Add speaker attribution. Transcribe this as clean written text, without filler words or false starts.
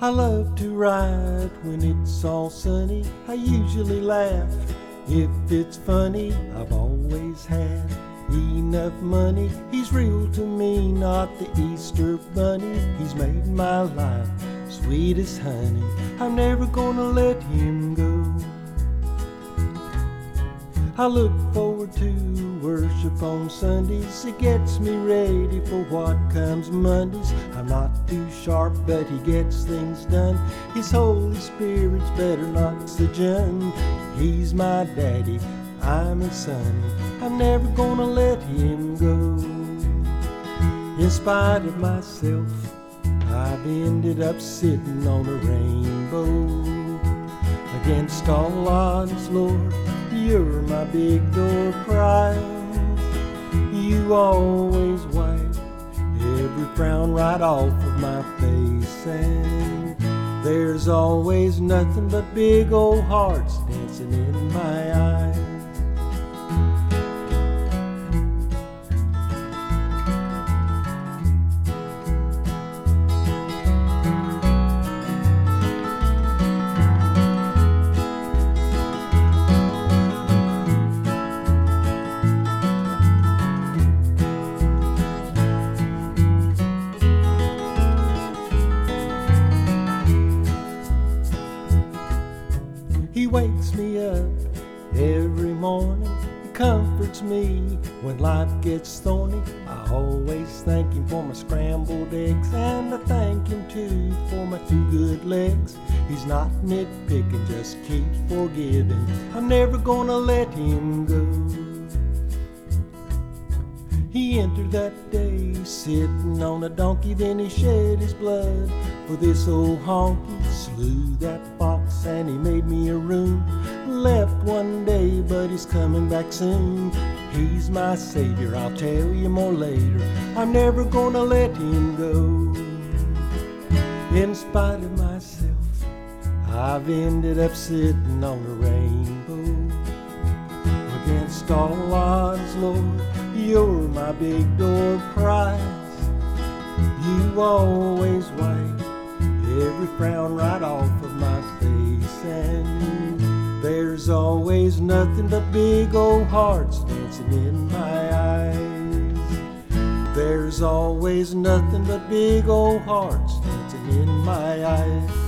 Speaker 1: I love to ride when it's all sunny. I usually laugh if it's funny. I've always had enough money. He's real to me, not the Easter bunny. He's made my life sweet as honey. I'm never gonna let him go. I look forward to worship on Sundays. It gets me ready for what comes Mondays. I'm not too sharp, but he gets things done. His Holy Spirit's better than oxygen. He's my daddy, I'm his sonny. I'm never gonna let him go. In spite of myself, I've ended up sitting on a rainbow. Against all odds, Lord, you're my big door prize. You always wipe every frown right off of my face, and there's always nothing but big old hearts dancing in my eyes. He wakes me up every morning. He comforts me when life gets thorny. I always thank him for my scrambled eggs, and I thank him too for my 2 good legs. He's not nitpicking, just keeps forgiving. I'm never gonna let him go. He entered that day sitting on a donkey, then he shed his blood for this old honky. Slew that fox and he made me a room. Left one day, but he's coming back soon. He's my savior, I'll tell you more later. I'm never gonna let him go. In spite of myself, I've ended up sitting on a rainbow. Against all odds, Lord, you're my big door prize. You always wipe every frown right off of my face, and there's always nothing but big old hearts dancing in my eyes. There's always nothing but big old hearts dancing in my eyes.